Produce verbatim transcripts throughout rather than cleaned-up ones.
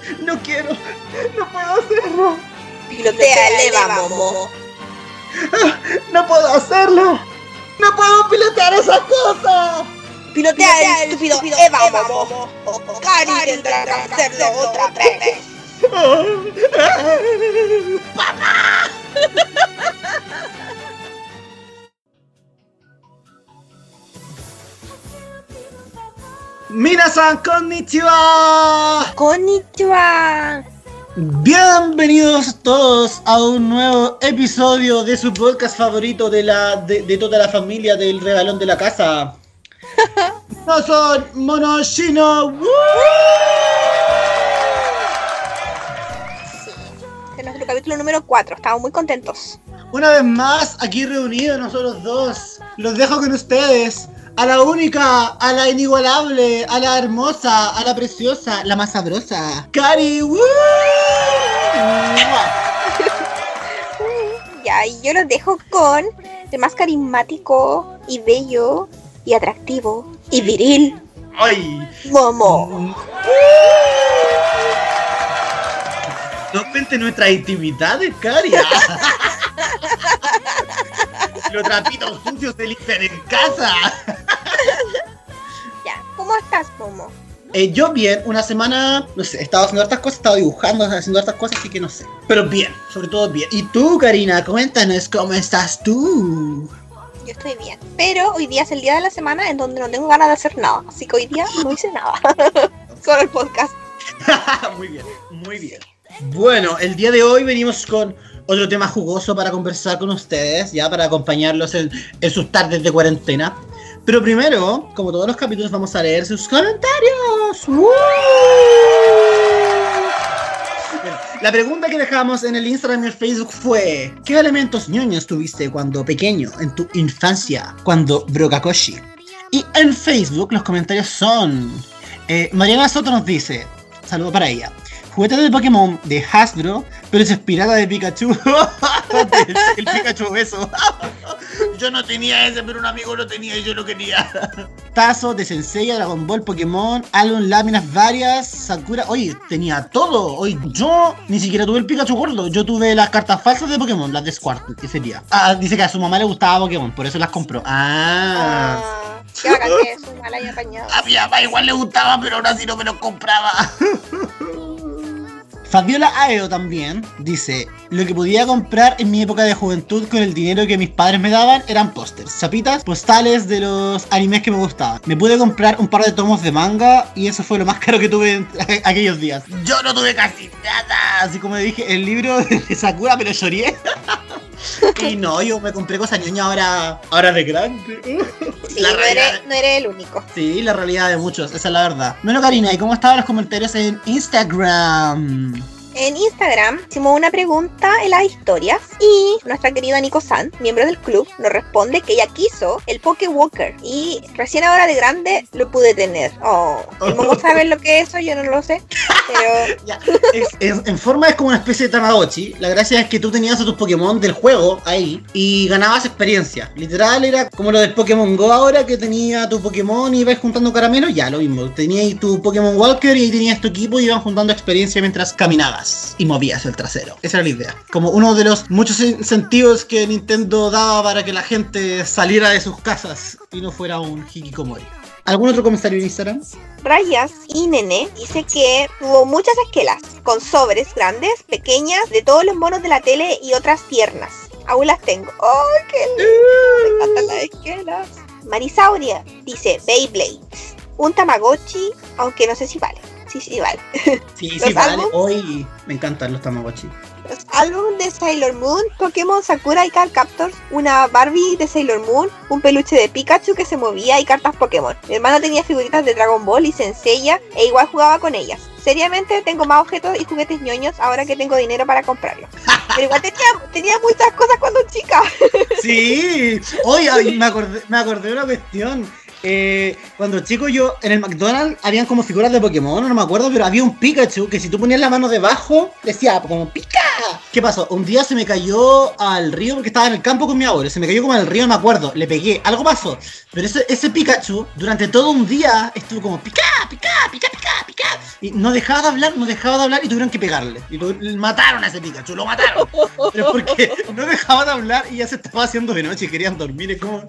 No quiero, no puedo hacerlo. Pilotea el Eva, Momo. No puedo hacerlo. No puedo pilotear esas cosas. Pilotea el estúpido Eva, Momo. O Cari tendrá que hacerlo otra vez. ¡Papá! Minasan, konnichiwa. Konnichiwa. Bienvenidos todos a un nuevo episodio de su podcast favorito de la de, de toda la familia del regalón de la casa. No son Monoshino. Sí, este es nuestro capítulo número cuatro. Estamos muy contentos. Una vez más, aquí reunidos nosotros dos. Los dejo con ustedes. A la única, a la inigualable, a la hermosa, a la preciosa, la más sabrosa, Cari. ¡Woo! Ya, y yo los dejo con el más carismático y bello y atractivo y viril, ¡Ay! Momo. No cuente nuestras intimidades, Cari. Los trapitos sucios se limpian en casa. Ya, ¿cómo estás, Momo? Eh, yo bien, una semana, no sé, he estado haciendo hartas cosas, he estado dibujando, haciendo hartas cosas, así que no sé. Pero bien, sobre todo bien. ¿Y tú, Karina? Cuéntanos, ¿cómo estás tú? Yo estoy bien, pero hoy día es el día de la semana en donde no tengo ganas de hacer nada, así que hoy día no hice nada. Solo el podcast. Muy bien, muy bien. Bueno, el día de hoy venimos con otro tema jugoso para conversar con ustedes, ya para acompañarlos en, en sus tardes de cuarentena. Pero primero, como todos los capítulos, vamos a leer sus comentarios. ¡Woo! Bueno, la pregunta que dejamos en el Instagram y el Facebook fue: ¿qué elementos ñoños tuviste cuando pequeño, en tu infancia, cuando Brokakoshi? Y en Facebook los comentarios son... Eh, Mariana Soto nos dice, saludo para ella: juguete de Pokémon de Hasbro, pero es pirata de Pikachu. el, el Pikachu beso. Yo no tenía ese, pero un amigo lo tenía y yo lo quería. Tazo de Sensei, Dragon Ball, Pokémon, álbum, láminas varias, Sakura. Oye, tenía todo. Oye, yo ni siquiera tuve el Pikachu gordo. Yo tuve las cartas falsas de Pokémon, las de Squirtle, que sería. Ah, dice que a su mamá le gustaba Pokémon, por eso las compró. Ah. Ah, qué bacán que su mamá la haya apañado. A mi mamá igual le gustaba, pero ahora sí no me los compraba. Fabiola Aeo también dice: lo que podía comprar en mi época de juventud con el dinero que mis padres me daban eran pósters, chapitas, postales de los animes que me gustaban. Me pude comprar un par de tomos de manga y eso fue lo más caro que tuve en aquellos días. Yo no tuve casi nada, así como dije, el libro de Sakura, pero lloré. Y no, yo me compré cosas ñoña ahora, ahora de grande. Sí, la no, realidad... eres, no eres el único. Sí, la realidad de muchos, esa es la verdad. Bueno, Karina, ¿y cómo estaban los comentarios en Instagram? En Instagram hicimos una pregunta en las historias y nuestra querida Nico-san, miembro del club, nos responde que ella quiso el Pokewalker y recién ahora de grande lo pude tener. Oh, el Momo sabe lo que es eso, yo no lo sé, pero... ya, es, es, en forma es como una especie de Tamagotchi. La gracia es que tú tenías a tus Pokémon del juego ahí y ganabas experiencia. Literal era como lo del Pokémon Go ahora, que tenía tu Pokémon y ibas juntando caramelos. Ya, lo mismo. Tenías tu Pokémon Walker y ahí tenías tu equipo y iban juntando experiencia mientras caminabas y movías el trasero. Esa era la idea. Como uno de los muchos incentivos que Nintendo daba para que la gente saliera de sus casas y no fuera un hikikomori. ¿Algún otro comentario en Instagram? Rayas y Nene dice que tuvo muchas esquelas con sobres grandes, pequeñas, de todos los monos de la tele y otras tiernas. Aún las tengo. ¡Ay, qué lindo! Me encantan las esquelas. Marisauria dice Beyblades, un Tamagotchi, aunque no sé si vale. Sí, sí, vale. Sí, sí, vale. Hoy me encantan los Tamagotchi. Los álbumes de Sailor Moon, Pokémon, Sakura y Card Captors, una Barbie de Sailor Moon, un peluche de Pikachu que se movía y cartas Pokémon. Mi hermano tenía figuritas de Dragon Ball y Senseiya e igual jugaba con ellas. Seriamente tengo más objetos y juguetes ñoños ahora que tengo dinero para comprarlos. Pero igual tenía, tenía muchas cosas cuando chica. Sí. Oye, me acordé, me acordé de una cuestión. Eh, cuando chico yo en el McDonald's habían como figuras de Pokémon, no me acuerdo, pero había un Pikachu que si tú ponías la mano debajo decía como pica, ¿Qué pasó? Un día se me cayó al río porque estaba en el campo con mi abuelo. Se me cayó como al río, no me acuerdo. Le pegué. Algo pasó. Pero ese, ese Pikachu, durante todo un día, estuvo como pica, pica, pica, pica, pica. Y no dejaba de hablar, no dejaba de hablar y tuvieron que pegarle. Y lo, mataron a ese Pikachu, lo mataron. Pero porque no dejaba de hablar y ya se estaba haciendo de noche y querían dormir. Es como, no, no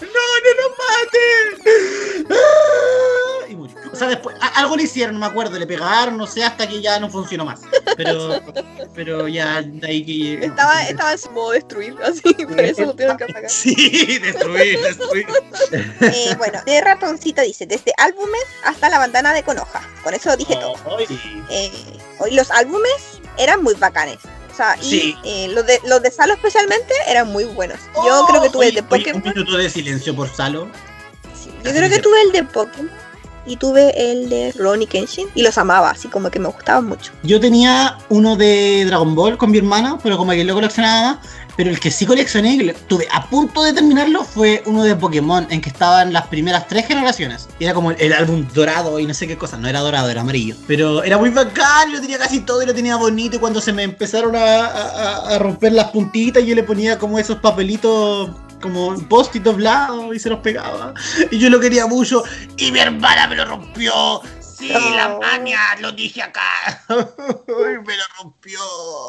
lo maten. Y murió. O sea, después, a, algo le hicieron, no me acuerdo, le pegaron, no sé, hasta que ya no funcionó más. Pero, pero ya de ahí que... Estaba, no, estaba en su modo destruir, así, por eso lo tuvieron que atacar. Sí, destruir, destruir. Eh, bueno, de Ratoncito dice, desde álbumes hasta la bandana de Konoha. Con eso lo dije todo. Oh, eh, los álbumes eran muy bacanes. O sea, y sí. eh, los, de, los de Salo especialmente eran muy buenos. Yo oh, creo que tuve oye, el de Pokémon. Un minuto de silencio por Salo. Sí, yo creo que tuve el de Pokémon. Y tuve el de Rurouni Kenshin y los amaba, así como que me gustaban mucho. Yo tenía uno de Dragon Ball con mi hermana, pero como que lo coleccionaba más. Pero el que sí coleccioné y tuve a punto de terminarlo fue uno de Pokémon, en que estaban las primeras tres generaciones. Y era como el, el álbum dorado y no sé qué cosa. No era dorado, era amarillo. Pero era muy bacán, lo tenía casi todo y lo tenía bonito. Y cuando se me empezaron a, a, a romper las puntitas, yo le ponía como esos papelitos... como post-it doblado y se los pegaba. Y yo lo quería mucho. Y mi hermana me lo rompió. Sí, oh. La mania, lo dije acá. Me lo rompió.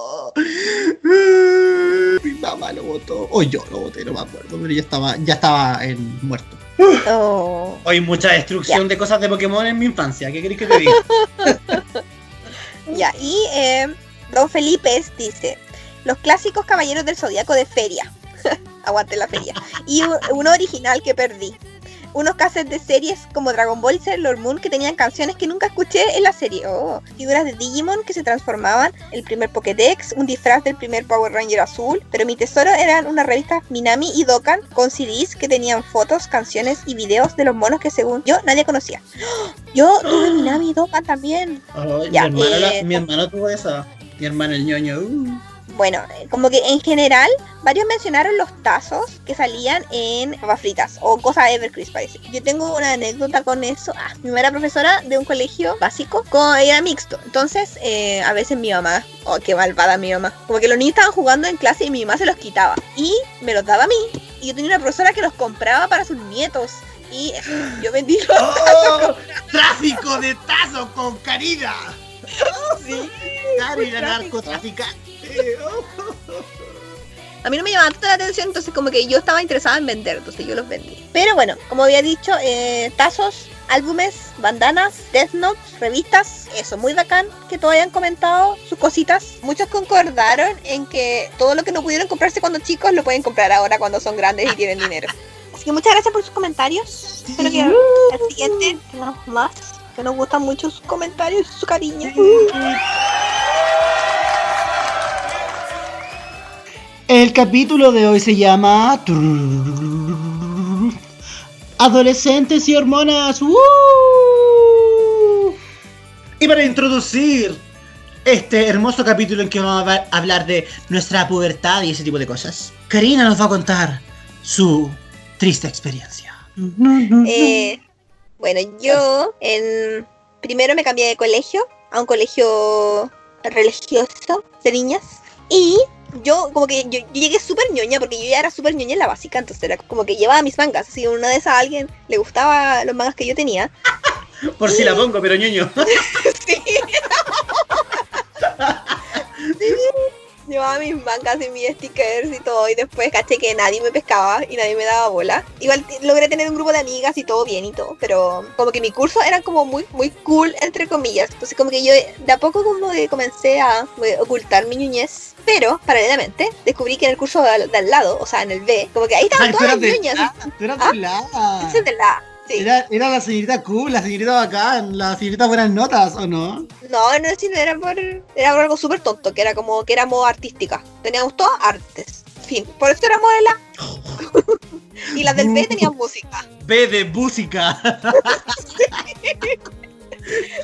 Mi mamá lo botó. O yo lo boté, no me acuerdo. Pero ya estaba, ya estaba en muerto. Oh. Hoy mucha destrucción yeah. de cosas de Pokémon en mi infancia. ¿Qué querés que te diga? Ya, y eh, Don Felipe dice: los clásicos caballeros del Zodíaco de feria. Aguante la feria. Y un, uno original que perdí. Unos cassettes de series como Dragon Ball y Sailor Moon que tenían canciones que nunca escuché en la serie. Oh, figuras de Digimon que se transformaban, el primer Pokédex, un disfraz del primer Power Ranger azul. Pero mi tesoro eran unas revistas Minami y Dokkan con C Ds que tenían fotos, canciones y videos de los monos que según yo nadie conocía. Yo tuve Minami y Dokkan también. Oh, ya, mi, hermano eh, la, mi hermano tuvo esa. Mi hermano el ñoño. Uh. Bueno, como que en general, varios mencionaron los tazos que salían en papas fritas o cosas Evercrisp, parece. Yo tengo una anécdota con eso. Ah, mi mamá era profesora de un colegio básico, con, era mixto. Entonces, eh, a veces mi mamá, oh, qué malvada mi mamá, como que los niños estaban jugando en clase y mi mamá se los quitaba. Y me los daba a mí. Y yo tenía una profesora que los compraba para sus nietos. Y yo vendí los oh, tazos. ¡Tráfico de tazos con Karina! Sí. Karina narcotraficante. A mí no me llamaba tanta la atención, entonces como que yo estaba interesada en vender, entonces yo los vendí. Pero bueno, como había dicho, eh, tazos, álbumes, bandanas, Death Notes, revistas, eso, muy bacán que todos hayan comentado sus cositas. Muchos concordaron en que todo lo que no pudieron comprarse cuando chicos lo pueden comprar ahora cuando son grandes y tienen dinero. Así que muchas gracias por sus comentarios. Sí. Espero que al siguiente tengamos más, que nos gustan mucho sus comentarios y su cariño. Sí. El capítulo de hoy se llama Adolescentes y hormonas. ¡Uh! Y para introducir este hermoso capítulo en que vamos a hablar de nuestra pubertad y ese tipo de cosas, Karina nos va a contar su triste experiencia. Eh, bueno, yo en primero me cambié de colegio a un colegio religioso de niñas y yo como que yo, yo llegué súper ñoña porque yo ya era súper ñoña en la básica, entonces era como que llevaba mis mangas, así una de esas a alguien le gustaba los mangas que yo tenía. Por y... si la pongo, pero ñoño. Sí. Sí. Llevaba mis mangas y mis stickers y todo, y después caché que nadie me pescaba y nadie me daba bola. Igual t- logré tener un grupo de amigas y todo bien y todo, pero como que mi curso era como muy muy cool, entre comillas. Entonces como que yo de a poco como que comencé a ocultar mi ñoñez, pero paralelamente descubrí que en el curso de, de al lado, o sea en el B, como que ahí estaban todas las ñoñas. Tú eras ¿Ah? de la. Ese es de la. Sí. Era, era la señorita cool, la señorita bacán, la señorita buenas notas, ¿o no? No, no, sí, no era por... Era por algo súper tonto, que era como que éramos artísticas. Teníamos todas artes. Fin, por eso éramos de la... Y las del B tenían música. B de música.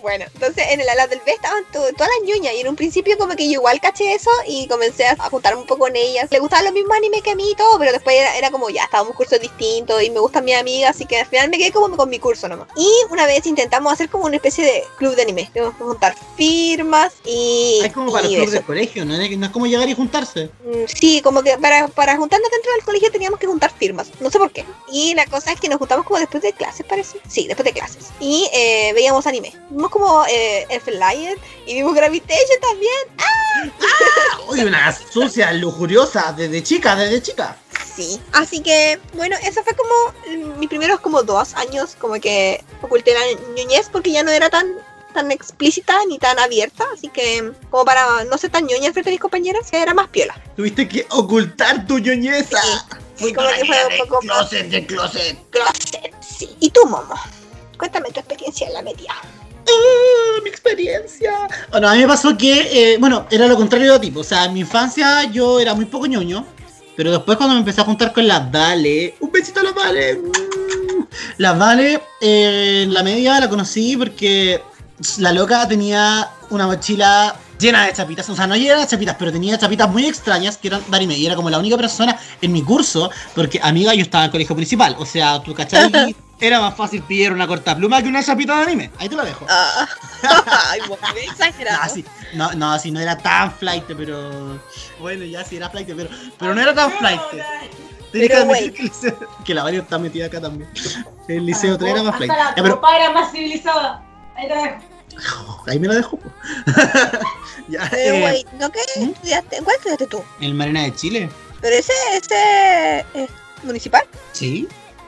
Bueno, entonces en el ala del B estaban to- todas las ñoñas y en un principio como que yo igual caché eso y comencé a, a juntarme un poco con ellas. Le gustaban los mismos animes que a mí y todo, pero después era, era como ya, estábamos cursos distintos y me gustan mis amigas, así que al final me quedé como con mi curso nomás. Y una vez intentamos hacer como una especie de club de anime. Tenemos que juntar firmas y... Es como para y los clubes eso. del colegio, ¿no? No es como llegar y juntarse. Mm, Sí, como que para, para juntarnos dentro del colegio teníamos que juntar firmas, no sé por qué. Y la cosa es que nos juntamos como después de clases, parece. Sí, después de clases. Y eh, veíamos anime. Vimos como eh, Elfen-Lied y vimos Gravitation también. Uy, una sucia, lujuriosa, desde chica, desde chica. Sí, así que bueno, eso fue como mm, mis primeros como dos años, como que oculté la ñoñez porque ya no era tan tan explícita ni tan abierta, así que como para no ser tan ñoña frente a mis compañeras, era más piola. Tuviste que ocultar tu ñoñeza. Sí, Fui como con que la fue niña un de poco más- closet, de closet. Closet, sí. ¿Y tú, Momo? Cuéntame tu experiencia en la media. Ah, mi experiencia. Bueno, a mí me pasó que, eh, bueno, era lo contrario de ti. O sea, en mi infancia yo era muy poco ñoño. Pero después cuando me empecé a juntar con las Vale, un besito a la Vale. mm, La Vale, eh, en la media la conocí porque la loca tenía una mochila llena de chapitas. O sea, no llena de chapitas, pero tenía chapitas muy extrañas que eran de anime. Y era como la única persona en mi curso, porque amiga, yo estaba en el colegio principal. O sea, tú cachai, era más fácil pillar una cortapluma que una chapita de anime. Ahí te lo dejo. Ah, ay, muy exagerado. No, sí, no, no, sí, no era tan flight, pero... Bueno, ya sí era flight, pero, pero no era tan flight. Tenía que Pero admitir que, el liceo- que la Mario está metida acá también. El liceo tres era más flight. Hasta la Ya, pero copa era más civilizada. Ahí te dejo. ahí me lo dejo. po. Ya, Pero, eh, güey, ¿no qué ¿Mm? estudiaste? ¿En cuál estudiaste tú? ¿El Marina de Chile? Pero ese, ese es municipal. Sí.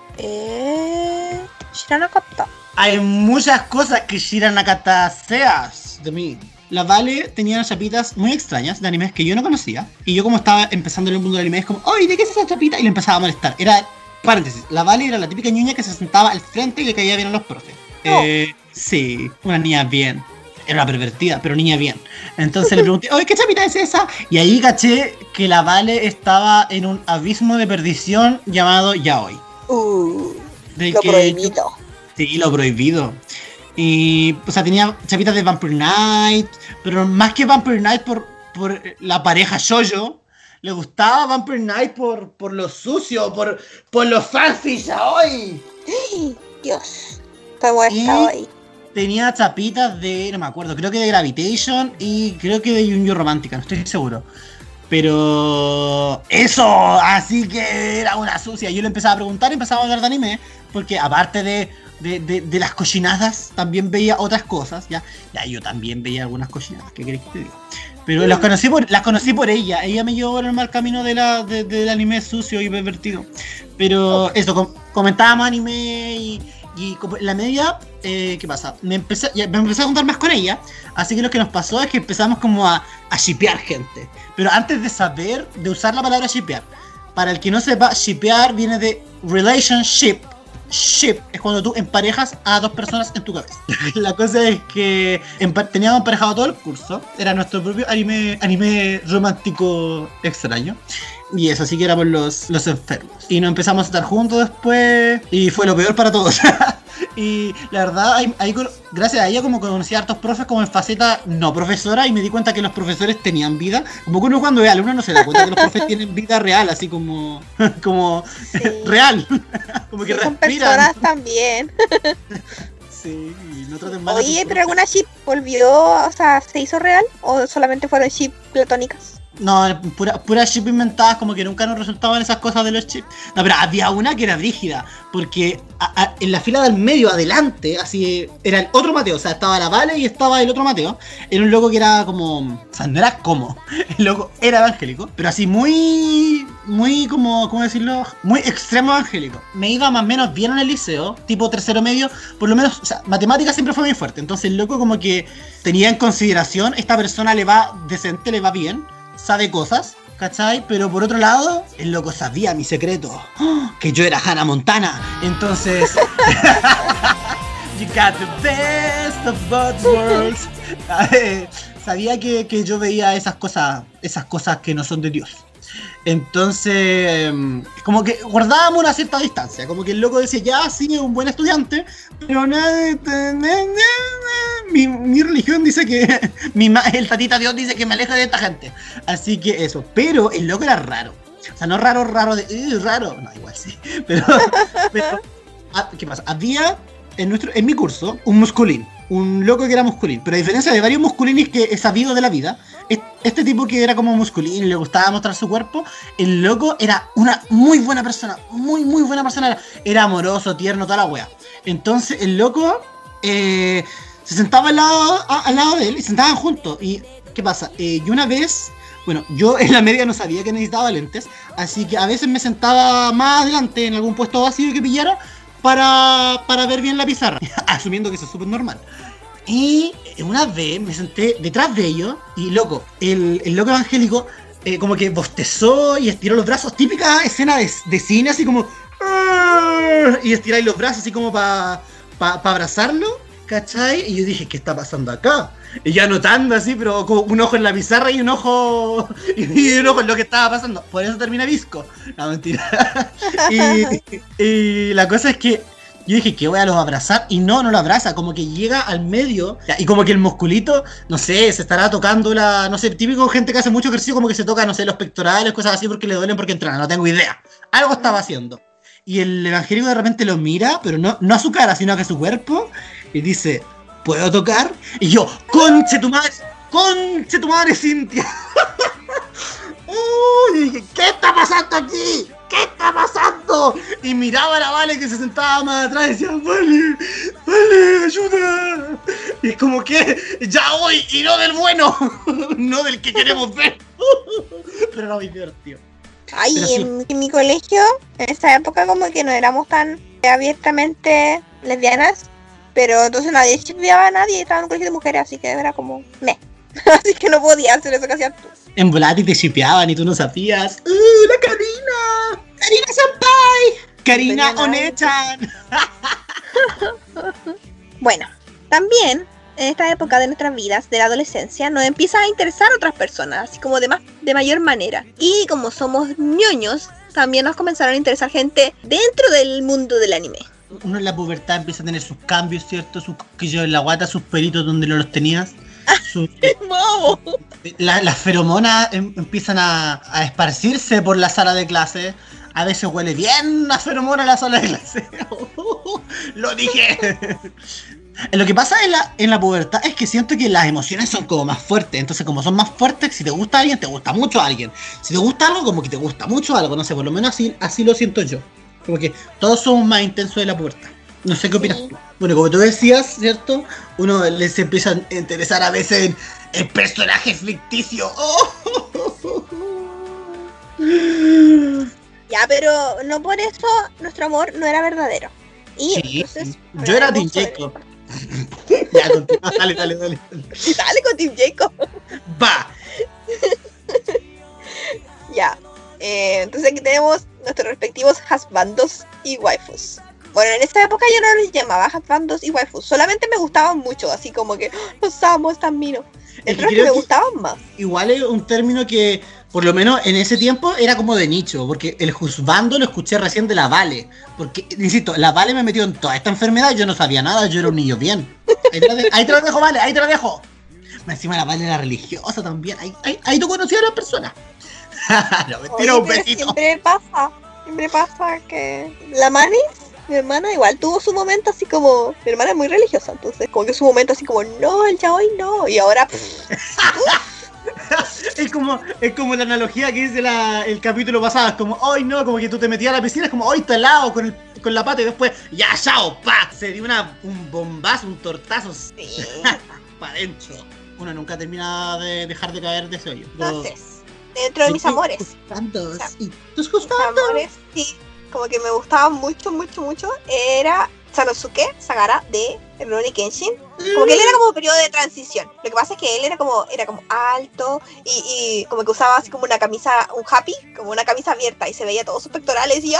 Eh... Shiranakata. Hay muchas cosas que Shiranakata seas de mí. La Vale tenía unas chapitas muy extrañas de animes que yo no conocía. Y yo como estaba empezando en el mundo del anime, es como, ¡ay, ¿de qué es esa chapita? Y le empezaba a molestar. Era, paréntesis, la Vale era la típica niña que se sentaba al frente y le caía bien a los profes. Oh. Eh, sí, una niña bien. Era una pervertida, pero niña bien. Entonces le pregunté, oye, ¿qué chapita es esa? Y ahí caché que la Vale estaba en un abismo de perdición llamado yaoi. Uh, Del lo que- prohibido. Sí, lo prohibido. Y, o sea, tenía chapitas de Vampire Knight, pero más que Vampire Knight por, por la pareja Shoujo, le gustaba Vampire Knight por, por lo sucio, por, por los fanfics hoy. Dios. Estamos Y- estado ahí. Tenía chapitas de, no me acuerdo, creo que de Gravitation y creo que de Yu-Yu Romántica, no estoy seguro. Pero eso, así que era una sucia. Yo le empezaba a preguntar y empezaba a hablar de anime, porque aparte de, de, de, de las cochinadas, también veía otras cosas, ¿ya? Ya, yo también veía algunas cochinadas, ¿qué querés que te diga? Pero las conocí por, las conocí por ella, ella me llevó por el mal camino de la, de, del anime sucio y pervertido. Pero eso, com- comentábamos anime y, y como en la media, eh, ¿qué pasa? Me empecé, ya, me empecé a juntar más con ella, así que lo que nos pasó es que empezamos como a, a shippear gente. Pero antes de saber, de usar la palabra shippear, para el que no sepa, shippear viene de relationship. Ship es cuando tú emparejas a dos personas en tu cabeza. La cosa es que empa- teníamos emparejado todo el curso. Era nuestro propio anime, anime romántico extraño. Y eso, así que éramos los, los enfermos. Y nos empezamos a estar juntos después. Y fue lo peor para todos. Y la verdad, ahí, ahí con- gracias a ella como conocí a hartos profes como en faceta no profesora. Y me di cuenta que los profesores tenían vida. Como que uno cuando ve alumnos no se da cuenta que los profes tienen vida real. Así como, como Sí. real. Como que Sí, son respiran. personas también. Sí, y no traten mal a tus Oye, pero profes. alguna ship volvió, o sea, ¿se hizo real? ¿O solamente fueron ship platónicas? No, pura, pura chip inventadas, como que nunca nos resultaban esas cosas de los chips. No, pero había una que era rígida, porque a- a- en la fila del medio, adelante, así, era el otro Mateo, o sea, estaba la Vale y estaba el otro Mateo. Era un loco que era como, o sea, no era como, el loco era evangélico, pero así muy, muy como, ¿cómo decirlo? Muy extremo evangélico. Me iba más o menos bien en el liceo, tipo tercero medio, por lo menos, o sea, matemáticas siempre fue muy fuerte. Entonces el loco como que tenía en consideración, esta persona le va decente, le va bien, sabe cosas, ¿cachai? Pero por otro lado, el loco sabía mi secreto, ¡oh! Que yo era Hannah Montana. Entonces, you got the best of both worlds. Sabía que, que yo veía esas cosas, esas cosas que no son de Dios. Entonces, como que guardábamos una cierta distancia, como que el loco decía, ya, sí, es un buen estudiante, pero nadie, mi, mi religión dice que, mi, el tatita Dios dice que me aleje de esta gente. Así que eso, pero el loco era raro. O sea, no raro, raro de, uh, raro, no, igual sí. Pero, pero ¿qué pasa? Había en, nuestro, en mi curso un musculín. Un loco que era musculín, pero a diferencia de varios musculines que he sabido de la vida, este tipo que era como musculín y le gustaba mostrar su cuerpo, el loco era una muy buena persona, muy muy buena persona, era amoroso, tierno, toda la wea. Entonces el loco eh, se sentaba al lado, a, al lado de él y se sentaban juntos. Y ¿qué pasa? Eh, y una vez, bueno, yo en la media no sabía que necesitaba lentes, así que a veces me sentaba más adelante en algún puesto vacío que pillara Para, para ver bien la pizarra, asumiendo que eso es súper normal. Y una vez me senté detrás de ellos y loco, el, el loco evangélico eh, como que bostezó y estiró los brazos, típica escena de, de cine, así como y estiráis los brazos así como para pa, pa abrazarlo, ¿cachai? Y yo dije, ¿qué está pasando acá? Y ya notando así, pero con un ojo en la pizarra y un ojo y un ojo en lo que estaba pasando. Por eso termina visco. No, mentira. y, y la cosa es que yo dije que voy a los abrazar y no, no lo abraza, como que llega al medio y como que el musculito, no sé, se estará tocando la, no sé, típico gente que hace mucho ejercicio como que se toca, no sé, los pectorales, cosas así porque le duelen porque entrena, no tengo idea. Algo estaba haciendo. Y el evangélico de repente lo mira, pero no, no a su cara, sino a que su cuerpo, y dice, ¿puedo tocar? Y yo, conche tu madre, conche tu madre, Cintia. Uy, y dije, ¿qué está pasando aquí? ¿Qué está pasando? Y miraba a la Vale que se sentaba más atrás y decía, Vale, Vale, ayuda. Y es como que, ya voy, y no del bueno, no del que queremos ver. Pero era muy divertido. Ay, Pero sí. en, en mi colegio, en esa época como que no éramos tan abiertamente lesbianas, pero entonces nadie chipeaba a nadie, estaba en un colegio de mujeres, así que era como, meh. Así que no podía hacer eso que hacías tú. En Volati te shipeaban y tú no sabías. ¡Uh, la Karina! ¡Karina Senpai! ¡Karina Onechan! Bueno, también en esta época de nuestras vidas, de la adolescencia, nos empieza a interesar a otras personas, así como de, más, de mayor manera. Y como somos ñoños, también nos comenzaron a interesar gente dentro del mundo del anime. Uno en la pubertad empieza a tener sus cambios, ¿cierto? Sus cosquillos en la guata, sus pelitos donde no los tenías. Su, ¡Vamos! la, las feromonas em, empiezan a, a esparcirse por la sala de clase. A veces huele bien la feromona en la sala de clase. ¡Lo dije! Lo que pasa en la, en la pubertad es que siento que las emociones son como más fuertes. Entonces, como son más fuertes, si te gusta alguien, te gusta mucho a alguien. Si te gusta algo, como que te gusta mucho algo. No sé, por lo menos así, así lo siento yo. Como que todos somos más intensos de la pubertad. No sé qué opinas tú. Bueno, como tú decías, ¿cierto? Uno les empieza a interesar a veces en el personaje ficticio. ¡Oh! Ya, pero no por eso nuestro amor no era verdadero. Y Sí, entonces, yo era Team hablaremos sobre- Jacob. Ya, continúa, dale, dale, dale. Dale con Team Jacob. Va. Ya. Eh, entonces aquí tenemos nuestros respectivos husbandos y waifus. Bueno, en esta época yo no los llamaba husbandos y waifus. Solamente me gustaban mucho, así como que los amo, están minos. Es que Otros que creo me que- gustaban más. Igual es un término que, por lo menos en ese tiempo, era como de nicho. Porque el juzgando lo escuché recién de la Vale. Porque, insisto, la Vale me metió en toda esta enfermedad. Yo no sabía nada, yo era un niño bien. Ahí te lo, de- ahí te lo dejo, Vale, ahí te lo dejo. Encima la Vale era religiosa también. Ahí, ahí, ahí tú conocías a las personas. No, me tiro Oye, un pero besito. siempre pasa, siempre pasa que la Manis, mi hermana, igual tuvo su momento así como, mi hermana es muy religiosa, entonces como que su momento así como, no, el yaoi no, y ahora, pff, Es como, es como la analogía que dice la, el capítulo pasado. Es como, hoy no, como que tú te metías a la piscina. Es como, hoy está helado con, el, con la pata. Y después, ya, chao, pa. Se dio una, un bombazo, un tortazo. sí. Para adentro. Uno nunca termina de dejar de caer de ese hoyo. Entonces, dentro de mis amores, Juzgandos. O sea, ¿Y tus mis juzgandos? amores, sí, como que me gustaba mucho, mucho, mucho, era Sanosuke Sagara de Rurouni Kenshin. Como que él era como un periodo de transición. Lo que pasa es que él era como, era como alto y, y como que usaba así como una camisa, un happy, como una camisa abierta y se veía todos sus pectorales y ¡ah!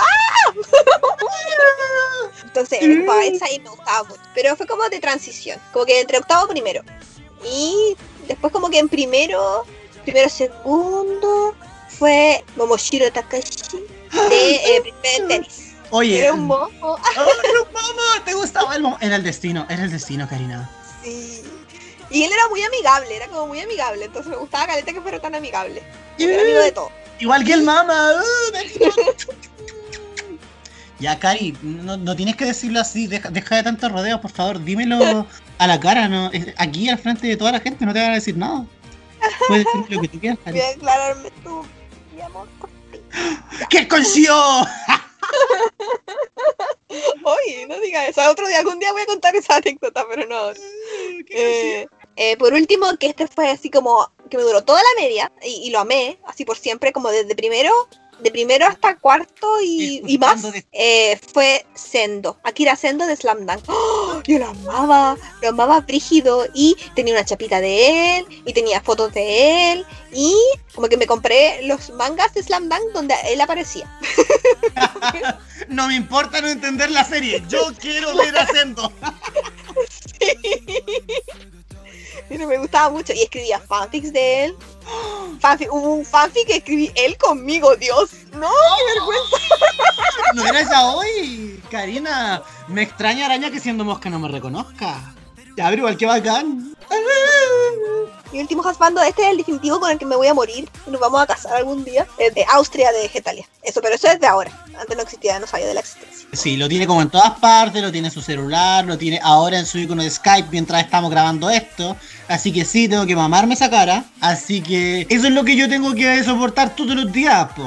Entonces él ocupaba esa y me gustaba mucho. Pero fue como de transición, como que entre octavo y primero. Y después como que en primero, primero segundo, fue Momoshiro Takashi de eh, Príncipe del Tenis. Oye, Era un momo. ¡ay, no, mamá! ¿Te gustaba el momo? Era el destino, era el destino, Karina. Sí. Y él era muy amigable, era como muy amigable. Entonces me gustaba caleta que fuera tan amigable. Era amigo de todo. Igual que el mama. Uh, ya, Cari, no, no tienes que decirlo así. Deja, deja de tantos rodeos, por favor. Dímelo a la cara, ¿no? Aquí al frente de toda la gente no te van a decir nada. Puedes decir lo que tú quieras, Cari. Voy a aclararme tú, mi amor. ¡Qué consiguió! Oye, no digas eso. Otro día, algún día voy a contar esa anécdota, pero no. Eh, eh, por último, que este fue así como que me duró toda la media y, y lo amé, así por siempre, como desde primero, de primero hasta cuarto y, y más, eh, fue Sendo, Akira Sendo de Slam Dunk. ¡Oh! Yo lo amaba, lo amaba brígido y tenía una chapita de él y tenía fotos de él y como que me compré los mangas de Slam Dunk donde él aparecía. No me importa no entender la serie, yo quiero ver a Sendo. Sí. Pero me gustaba mucho y escribía fanfics de él. Fanfic, hubo un fanfic que escribí él conmigo, Dios. No, qué vergüenza. No era ya hoy, Karina. Me extraña araña que siendo mosca no me reconozca. Ya, pero igual que bacán. Mi último husbando, este es el definitivo con el que me voy a morir y nos vamos a casar algún día. Es de Austria, de Getalia. Eso, pero eso es de ahora. Antes no existía, no sabía de la existencia. Sí, lo tiene como en todas partes, lo tiene en su celular, lo tiene ahora en su icono de Skype mientras estamos grabando esto. Así que sí, tengo que mamarme esa cara. Así que eso es lo que yo tengo que soportar todos los días, po.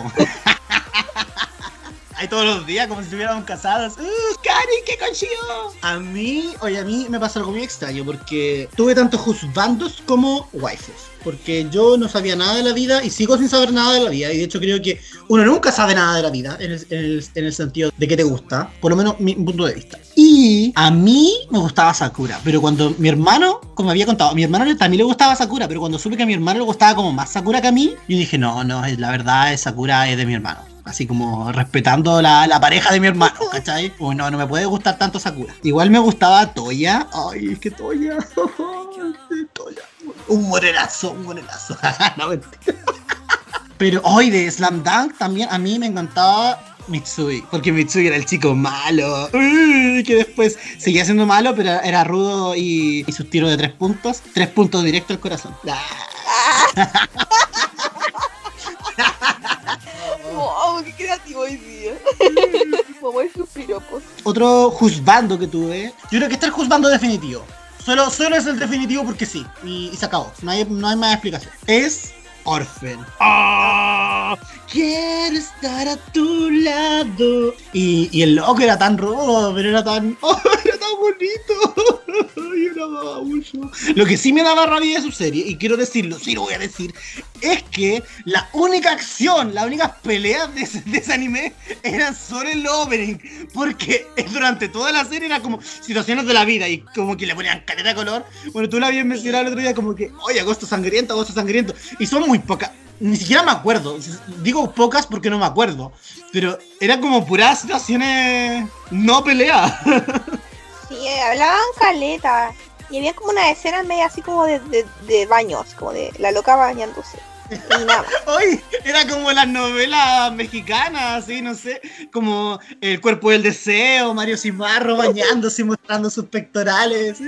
Hay todos los días como si estuviéramos casados. ¡Uh, Cari, qué consiguió! A mí, oye, a mí me pasa algo muy extraño porque tuve tantos husbandos como waifus. Porque yo no sabía nada de la vida y sigo sin saber nada de la vida. Y de hecho creo que uno nunca sabe nada de la vida en el, en el, en el sentido de que te gusta. Por lo menos mi punto de vista. Y a mí me gustaba Sakura. Pero cuando mi hermano, como había contado, a mi hermano también le gustaba Sakura. Pero cuando supe que a mi hermano le gustaba como más Sakura que a mí, yo dije, no, no, la verdad es Sakura es de mi hermano. Así como respetando la, la pareja de mi hermano, ¿cachai? Pues no, no me puede gustar tanto Sakura. Igual me gustaba Toya. Ay, es que Toya. Toya. Un morenazo, un morenazo. No, mentira. Pero hoy de Slam Dunk también a mí me encantaba Mitsui. Porque Mitsui era el chico malo. Uy, que después seguía siendo malo, pero era rudo y, y sus tiros de tres puntos. Tres puntos directo al corazón. Wow, qué creativo hoy día. Como es sus piropos. Otro husbando que tuve. Yo creo que este es el husbando definitivo. Solo, solo es el definitivo porque sí. Y, y se acabó. No hay, no hay más explicación. Es Orphan. ¡Oh! Quiero estar a tu lado. Y, y el loco era tan rudo, pero era tan. ¡Oh! Era tan bonito. Yo lo amaba mucho. Lo que sí me daba rabia de su serie, y quiero decirlo, sí lo voy a decir, es que la única acción, las únicas peleas de ese, de ese anime eran solo el opening. Porque durante toda la serie era como situaciones de la vida y como que le ponían caleta de color. Bueno, tú la habías mencionado el otro día como que, oye, agosto sangriento, agosto sangriento. Y son muy pocas. Ni siquiera me acuerdo. Digo pocas porque no me acuerdo. Pero eran como puras situaciones no peleas. Sí, hablaban caleta. Y había como una escena media así como de, de, de baños, como de la loca bañándose. Y nada más. Hoy era como las novelas mexicanas, así, no sé, como El cuerpo del deseo, Mario Cimarro bañándose y mostrando sus pectorales.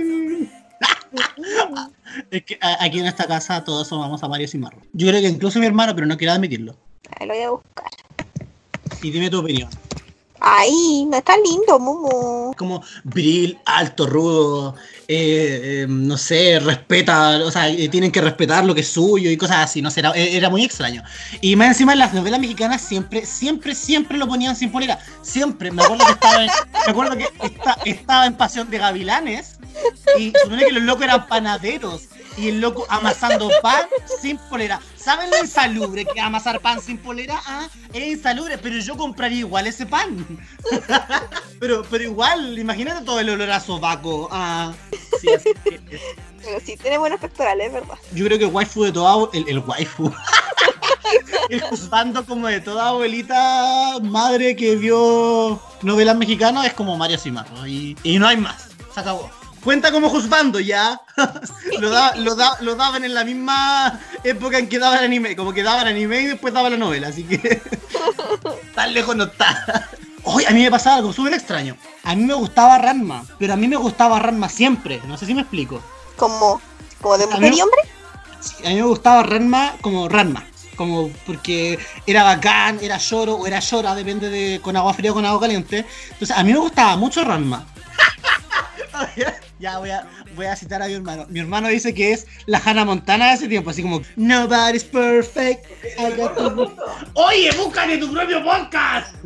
Es que a, aquí en esta casa todos amamos a Mario Cimarro. Yo creo que incluso mi hermano, pero no quiero admitirlo. Ahí lo voy a buscar. Y dime tu opinión. Ay, no está lindo, Momo. Como viril, alto, rudo, eh, eh, no sé, respeta, o sea, eh, tienen que respetar lo que es suyo y cosas así, no sé, era, era muy extraño. Y más encima en las novelas mexicanas siempre, siempre, siempre lo ponían sin polera. Siempre, me acuerdo que estaba en, me acuerdo que está, estaba en Pasión de Gavilanes y supone que los locos eran panaderos y el loco amasando pan sin polera. ¿Saben lo insalubre que amasar pan sin polera? Ah, es insalubre, pero yo compraría igual ese pan. pero, pero igual, imagínate todo el olor a sobaco. Ah, sí, así que es. Pero sí, tiene buenos pectorales, ¿verdad? Yo creo que el waifu de toda... El, el waifu. El husbando como de toda abuelita madre que vio novelas mexicanas es como Mario Cimarro. Y, y no hay más. Se acabó. Cuenta como husbando ya. lo, da, lo, da, lo daban en la misma época en que daban anime. Como que daban anime y después daban la novela. Así que tan lejos no está. Hoy a mí me pasaba algo súper extraño. A mí me gustaba Ranma. Pero a mí me gustaba Ranma siempre. No sé si me explico. Como ¿Como de A mujer mí- y hombre? Sí, a mí me gustaba Ranma como Ranma. Como porque era bacán, era lloro o era llora, depende de con agua fría o con agua caliente. Entonces a mí me gustaba mucho Ranma. Ya voy a, voy a citar a mi hermano. Mi hermano dice que es la Hannah Montana de ese tiempo, así como Nobody's perfect. I got to... Oye, búscate tu propio podcast.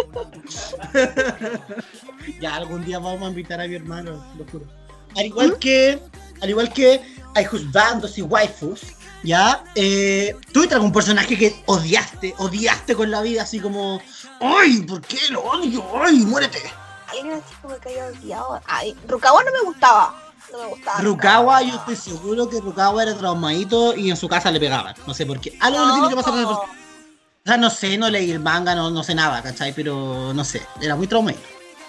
Ya algún día vamos a invitar a mi hermano, lo juro. Al igual que, al igual que hay husbandos y waifus, ya, eh, ¿tuviste algún personaje que odiaste, odiaste con la vida, así como, ¡ay, por qué lo odio! ¡Ay, muérete! Alguien así como que haya odiado. Ay, Rukawa no me gustaba. No me gustaba. Rukawa, yo estoy seguro que Rukawa era traumadito y en su casa le pegaban. No sé por qué. Algo No. le tiene que pasar a la persona. O sea, no sé, no leí el manga, no, no sé nada, ¿cachai? Pero no sé, era muy traumadito.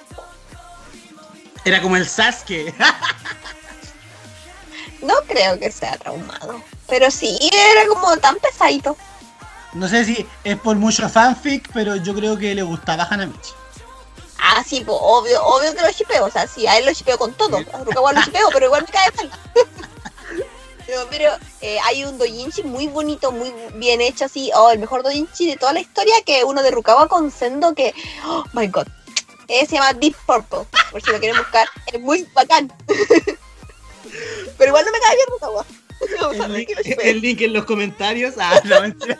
Era como el Sasuke. No creo que sea traumado. Pero sí, era como tan pesadito. No sé si es por mucho fanfic, pero yo creo que le gustaba a Hanamichi. Ah, sí, pues obvio, obvio que lo shipeo. O sea, sí, a él lo shipeo con todo. A Rukawa lo shipeo, pero igual me cae mal. Pero, pero eh, hay un doujinshi muy bonito, muy bien hecho, así. Oh, el mejor doujinshi de toda la historia, que es uno de Rukawa con Sendo, que, oh my god. Eh, se llama Deep Purple, por si lo quieren buscar. Es muy bacán. Pero igual no me cae bien Rukawa. Vamos a El ver link, que lo shipeo. el link en los comentarios. Ah, no, mentira.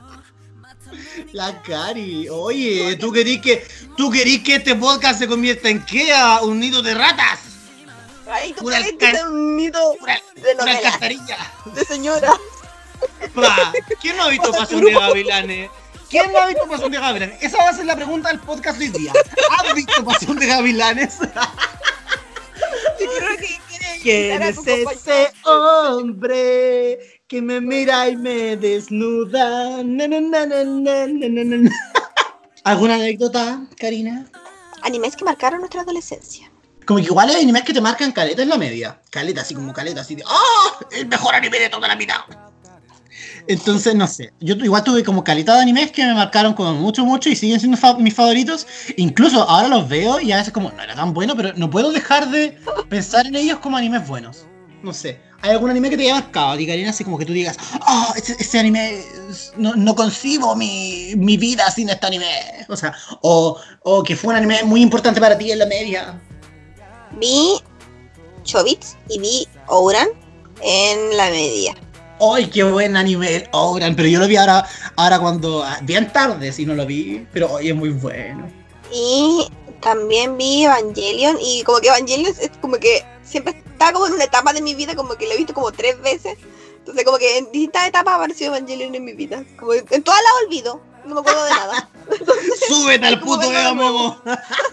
La Cari, oye, ¿tú querís que, tú querís que este podcast se convierta en qué? ¿A un nido de ratas? Ay, tú Una crees que alcan- es un nido Una, de una novela, alcantarilla. de señora. Pa, ¿quién no ha visto Pasión de Gavilanes? ¿Quién no ha visto Pasión de Gavilanes? Esa va a ser la pregunta del podcast de hoy día. ¿Has visto Pasión de Gavilanes? Yo creo que quiere ¿Quién invitar a es tu ese compañero. hombre que me mira y me desnuda? Na, na, na, na, na, na, na, na. ¿Alguna anécdota, Karina? Animes que marcaron nuestra adolescencia. Como que igual hay animes que te marcan caleta en la media. Caleta, así como caleta, así de ¡ah! El mejor anime de toda la vida. Entonces, no sé. Yo igual tuve como caleta de animes que me marcaron como mucho, mucho y siguen siendo fa- mis favoritos. Incluso ahora los veo y a veces como, no era tan bueno, pero no puedo dejar de pensar en ellos como animes buenos. No sé. ¿Hay algún anime que te haya marcado, ti, Karina? Así como que tú digas, ¡ah! Este, este anime, es- no, no concibo mi, mi vida sin este anime. O sea, o, o que fue un anime muy importante para ti en la media. Vi Chobits y vi Ouran en la media. ¡Ay, qué buen anime el Ouran! Pero yo lo vi ahora, ahora cuando... ah, bien tarde, si no lo vi. Pero hoy es muy bueno. Y también vi Evangelion y como que Evangelion es como que siempre está como en una etapa de mi vida, como que lo he visto como tres veces. Entonces como que en distintas etapas ha aparecido Evangelion en mi vida. Como en en todas las olvido, no me acuerdo de nada. ¡Súbete al como puto verlo de Eva nuevo. Momo!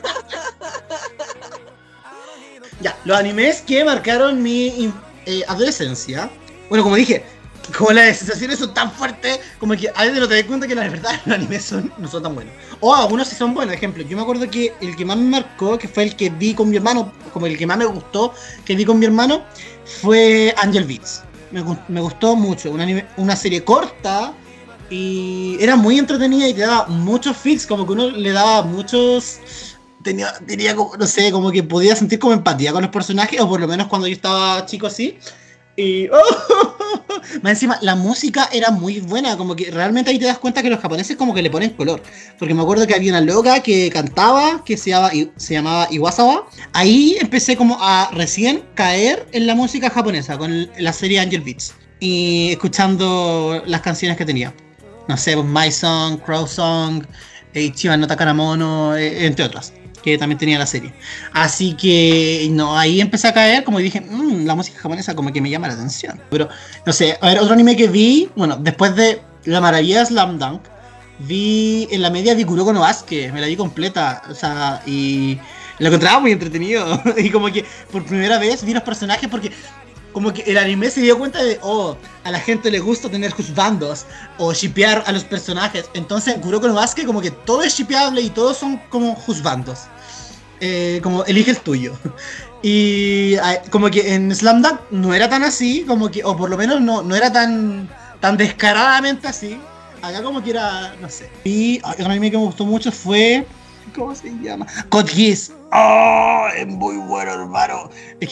Ya, los animes que marcaron mi eh, adolescencia. Bueno, como dije, como las sensaciones son tan fuertes, como que a veces no te das cuenta que la verdad los animes son, no son tan buenos. O algunos sí son buenos. Ejemplo, yo me acuerdo que el que más me marcó, que fue el que vi con mi hermano, como el que más me gustó, que vi con mi hermano, fue Angel Beats. Me, gu- me gustó mucho. Un anime, una serie corta y era muy entretenida y te daba muchos feels, como que uno le daba muchos... Tenía, tenía como, no sé, como que podía sentir como empatía con los personajes, o por lo menos cuando yo estaba chico así. Y oh, más encima, la música era muy buena, como que realmente ahí te das cuenta que los japoneses como que le ponen color. Porque me acuerdo que había una loca que cantaba, que se llamaba, se llamaba Iwasawa. Ahí empecé como a recién caer en la música japonesa, con la serie Angel Beats. Y escuchando las canciones que tenía. No sé, pues My Song, Crow Song, Ichiban no Takaramono, eh, entre otras, que también tenía la serie. Así que, no, ahí empecé a caer, como dije, mmm, la música japonesa como que me llama la atención. Pero, no sé, a ver, otro anime que vi, bueno, después de la maravilla de Slam Dunk, vi, en la media vi Kuroko no Basuke, me la vi completa, o sea, y lo encontraba muy entretenido. Y como que por primera vez vi los personajes porque... Como que el anime se dio cuenta de, oh, a la gente le gusta tener husbandos o shippear a los personajes. Entonces, Kuroko no Basuke como que todo es shippeable y todos son como husbandos. Eh, como elige el tuyo. Y ah, como que en Slam Dunk no era tan así, como que, o por lo menos no, no era tan, tan descaradamente así. Acá como que era, no sé. Y ah, otro anime que me gustó mucho fue... ¿Cómo se llama? Code Geass. ¡Oh! Es muy bueno, hermano. Es que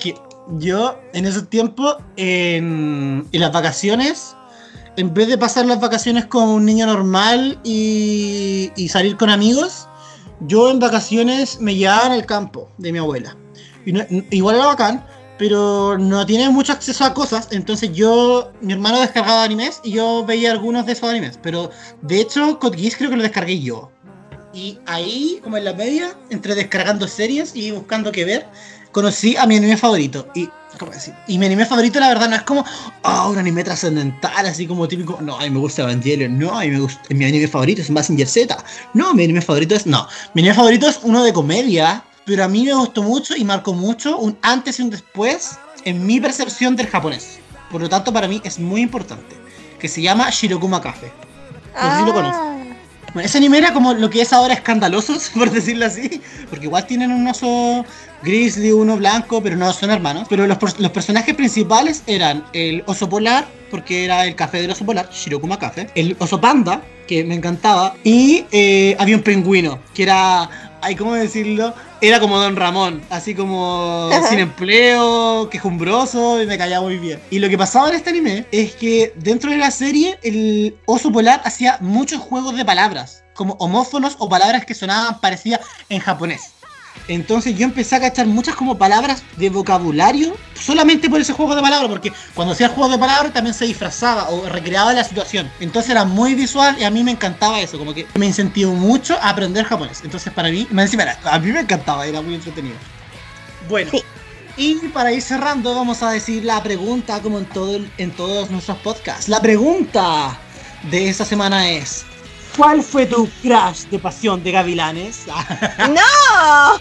yo en esos tiempos, en, en las vacaciones, en vez de pasar las vacaciones con un niño normal y, y salir con amigos, yo en vacaciones me llevaba al campo de mi abuela. Y no, igual era bacán, pero no tiene mucho acceso a cosas, entonces yo, mi hermano descargaba animes y yo veía algunos de esos animes, pero de hecho Code Geass creo que lo descargué yo. Y ahí, como en la media, entre descargando series y buscando qué ver, conocí a mi anime favorito. Y, ¿cómo decir? Y mi anime favorito, la verdad, no es como, oh, un anime trascendental, así como típico. No, a mí me gusta Evangelion. No, a mí me gusta. Mi anime favorito es Mazinger Z. No, mi anime favorito es. No, mi anime favorito es uno de comedia, pero a mí me gustó mucho y marcó mucho un antes y un después en mi percepción del japonés. Por lo tanto, para mí es muy importante. Que se llama Shirokuma Cafe. No sé Ah. si lo conoces. Bueno, ese anime era como lo que es ahora Escandalosos, por decirlo así, porque igual tienen un oso grizzly, uno blanco, pero no son hermanos. Pero los, los personajes principales eran el oso polar, porque era el café del oso polar, Shirokuma Cafe, el oso panda, que me encantaba, y eh, había un pingüino, que era, ay, ¿cómo decirlo? Era como Don Ramón, así como Ajá. sin empleo, quejumbroso, y me caía muy bien. Y lo que pasaba en este anime es que dentro de la serie, el oso polar hacía muchos juegos de palabras, como homófonos o palabras que sonaban parecidas en japonés. Entonces yo empecé a cachar muchas como palabras de vocabulario solamente por ese juego de palabras, porque cuando hacía el juego de palabras también se disfrazaba o recreaba la situación. Entonces era muy visual y a mí me encantaba eso, como que me incentivó mucho a aprender japonés. Entonces para mí, más encima era- a mí me encantaba, era muy entretenido. Bueno, Sí. y para ir cerrando vamos a decir la pregunta como en, todo, el- en todos nuestros podcasts. La pregunta de esta semana es: ¿cuál fue tu crush de Pasión de Gavilanes? ¡No!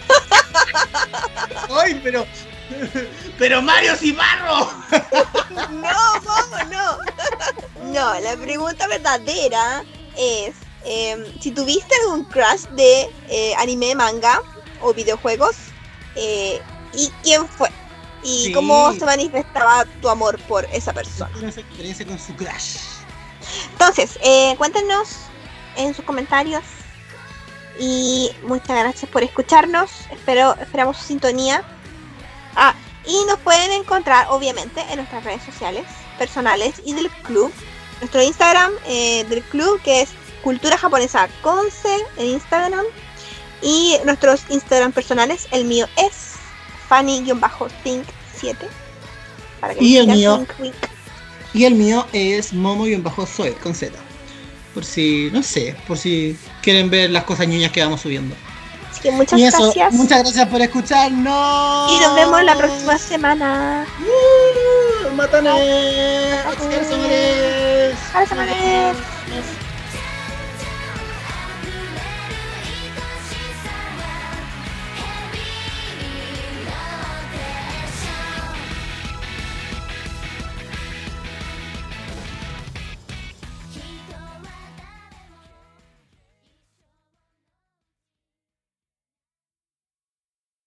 ¡Ay, pero! ¡Pero Mario Cimarro! No, Momo, no. No, la pregunta verdadera es eh, si tuviste algún crush de eh, anime, manga o videojuegos, eh, y quién fue y Sí. cómo se manifestaba tu amor por esa persona. Tiene esa experiencia con su crush. Entonces, eh, cuéntenos en sus comentarios y muchas gracias por escucharnos. Espero, esperamos su sintonía. Ah, y nos pueden encontrar obviamente en nuestras redes sociales personales y del club. Nuestro Instagram eh, del club, que es Cultura Japonesa Conce en Instagram, y nuestros Instagram personales. El mío es Fanny-Think siete para que Y me el sigan, mío. wink, wink. Y el mío es Momo-Soed con Z. Por si, no sé, por si quieren ver las cosas ñoñas que vamos subiendo. Así que muchas Y eso, gracias. muchas gracias por escucharnos. Y nos vemos la próxima semana. ¡Uh! ¡Mátane! Mátane. ¡Excelsiores! Hasta la semana.